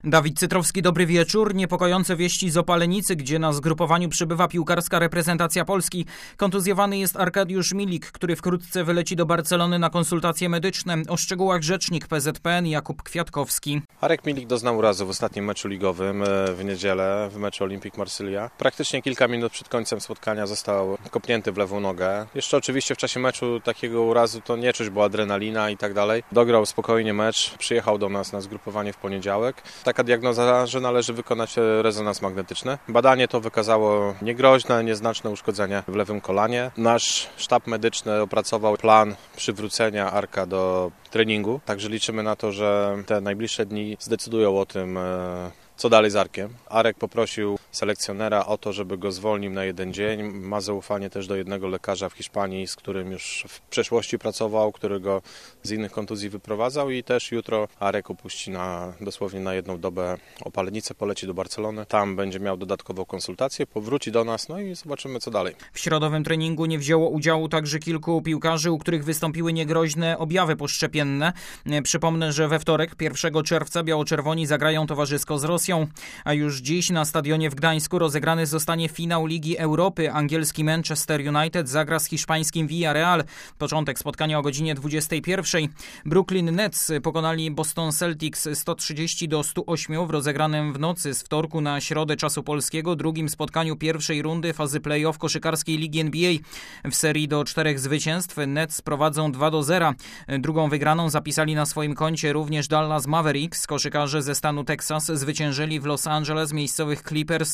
Dawid Cytrowski, dobry wieczór. Niepokojące wieści z Opalenicy, gdzie na zgrupowaniu przybywa piłkarska reprezentacja Polski. Kontuzjowany jest Arkadiusz Milik, który wkrótce wyleci do Barcelony na konsultacje medyczne. O szczegółach rzecznik PZPN Jakub Kwiatkowski. Arek Milik doznał urazu w ostatnim meczu ligowym w niedzielę w meczu Olympique Marsylia. Praktycznie kilka minut przed końcem spotkania został kopnięty w lewą nogę. Jeszcze oczywiście w czasie meczu takiego urazu to nie czuć, bo adrenalina i tak dalej. Dograł spokojnie mecz, przyjechał do nas na zgrupowanie w poniedziałek. Taka diagnoza, że należy wykonać rezonans magnetyczny. Badanie to wykazało niegroźne, nieznaczne uszkodzenie w lewym kolanie. Nasz sztab medyczny opracował plan przywrócenia Arka do treningu, także liczymy na to, że te najbliższe dni zdecydują o tym, co dalej z Arkiem. Arek poprosił selekcjonera o to, żeby go zwolnił na jeden dzień. Ma zaufanie też do jednego lekarza w Hiszpanii, z którym już w przeszłości pracował, który go z innych kontuzji wyprowadzał i też jutro Arek opuści dosłownie na jedną dobę Opalenicę, poleci do Barcelony. Tam będzie miał dodatkową konsultację, powróci do nas, no i zobaczymy, co dalej. W środowym treningu nie wzięło udziału także kilku piłkarzy, u których wystąpiły niegroźne objawy poszczepienne. Przypomnę, że we wtorek, 1 czerwca, biało-czerwoni zagrają towarzysko z Rosją. A już dziś na stadionie w Gdańsku rozegrany zostanie finał Ligi Europy. Angielski Manchester United zagra z hiszpańskim Villarreal. Początek spotkania o godzinie 21. Brooklyn Nets pokonali Boston Celtics 130-108 w rozegranym w nocy z wtorku na środę czasu polskiego drugim spotkaniu pierwszej rundy fazy play-off koszykarskiej Ligi NBA. W serii do 4 zwycięstw Nets prowadzą 2-0. Drugą wygraną zapisali na swoim koncie również Dallas Mavericks. Koszykarze ze stanu Teksas zwyciężyli w Los Angeles miejscowych Clippers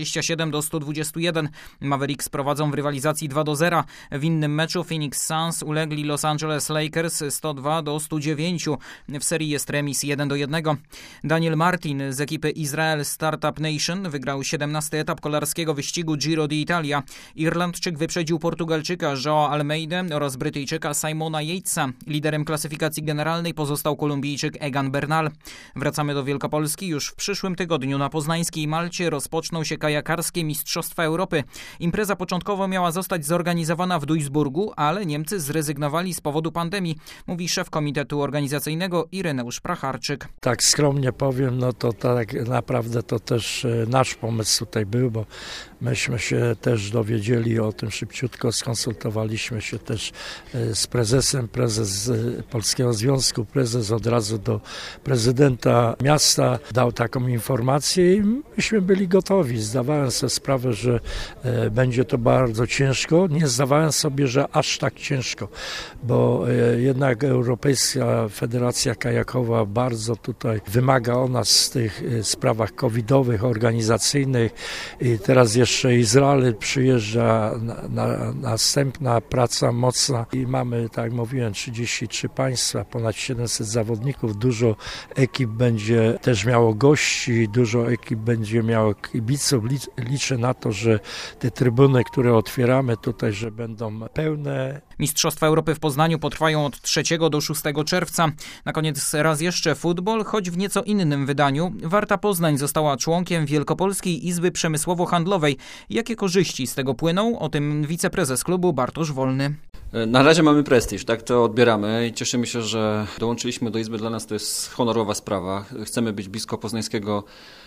127-121. Mavericks prowadzą w rywalizacji 2-0. W innym meczu Phoenix Suns ulegli Los Angeles Lakers 102-109. W serii jest remis 1-1. Daniel Martin z ekipy Israel Startup Nation wygrał 17. etap kolarskiego wyścigu Giro d'Italia. Irlandczyk wyprzedził Portugalczyka João Almeida oraz Brytyjczyka Simona Yatesa. Liderem klasyfikacji generalnej pozostał Kolumbijczyk Egan Bernal. Wracamy do Wielkopolski. Już w przyszłym tygodniu na poznańskiej Malcie rozpoczną się kajakarskie Mistrzostwa Europy. Impreza początkowo miała zostać zorganizowana w Duisburgu, ale Niemcy zrezygnowali z powodu pandemii, mówi szef komitetu organizacyjnego Ireneusz Pracharczyk. Tak skromnie powiem, no to tak naprawdę to też nasz pomysł tutaj był, bo myśmy się też dowiedzieli o tym szybciutko, skonsultowaliśmy się też z prezesem, prezes Polskiego Związku, prezes od razu do prezydenta miasta dał taką informację i myśmy byli gotowi. Zdawałem sobie sprawę, że będzie to bardzo ciężko. Nie zdawałem sobie, że aż tak ciężko, bo jednak Europejska Federacja Kajakowa bardzo tutaj wymaga od nas w tych sprawach covidowych, organizacyjnych i teraz jeszcze Izrael przyjeżdża następna praca mocna i mamy, tak jak mówiłem, 33 państwa, ponad 700 zawodników, dużo ekip będzie też miało gości, dużo ekip będzie miało kibiców. Liczę na to, że te trybuny, które otwieramy tutaj, że będą pełne. Mistrzostwa Europy w Poznaniu potrwają od 3 do 6 czerwca. Na koniec raz jeszcze futbol, choć w nieco innym wydaniu. Warta Poznań została członkiem Wielkopolskiej Izby Przemysłowo-Handlowej. Jakie korzyści z tego płyną? O tym wiceprezes klubu Bartosz Wolny. Na razie mamy prestiż, tak to odbieramy i cieszymy się, że dołączyliśmy do Izby. Dla nas to jest honorowa sprawa. Chcemy być blisko poznańskiego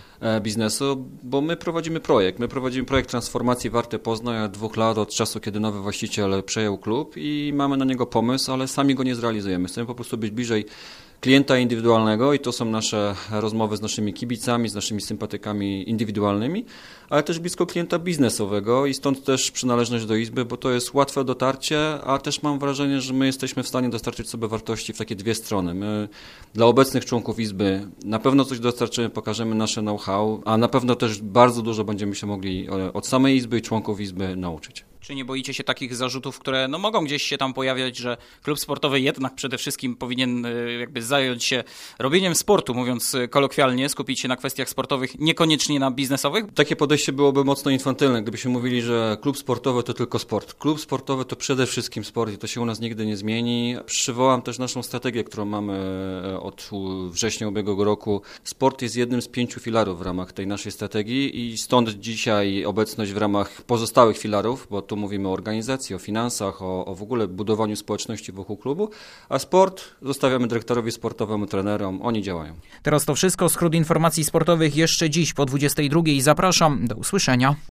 biznesu, bo my prowadzimy projekt transformacji Warty Poznań od 2 lat, od czasu, kiedy nowy właściciel przejął klub i mamy na niego pomysł, ale sami go nie zrealizujemy. Chcemy po prostu być bliżej klienta indywidualnego i to są nasze rozmowy z naszymi kibicami, z naszymi sympatykami indywidualnymi, ale też blisko klienta biznesowego i stąd też przynależność do Izby, bo to jest łatwe dotarcie, a też mam wrażenie, że my jesteśmy w stanie dostarczyć sobie wartości w takie dwie strony. My dla obecnych członków Izby na pewno coś dostarczymy, pokażemy nasze know-how, a na pewno też bardzo dużo będziemy się mogli od samej Izby i członków Izby nauczyć. Czy nie boicie się takich zarzutów, które mogą gdzieś się tam pojawiać, że klub sportowy jednak przede wszystkim powinien jakby zająć się robieniem sportu, mówiąc kolokwialnie, skupić się na kwestiach sportowych, niekoniecznie na biznesowych? Takie podejście byłoby mocno infantylne, gdybyśmy mówili, że klub sportowy to tylko sport. Klub sportowy to przede wszystkim sport i to się u nas nigdy nie zmieni. Przywołam też naszą strategię, którą mamy od września ubiegłego roku. Sport jest jednym z 5 filarów w ramach tej naszej strategii i stąd dzisiaj obecność w ramach pozostałych filarów, bo tu to mówimy o organizacji, o finansach, o w ogóle budowaniu społeczności wokół klubu, a sport zostawiamy dyrektorowi sportowemu, trenerom, oni działają. Teraz to wszystko, skrót informacji sportowych jeszcze dziś po 22:00. Zapraszam, do usłyszenia.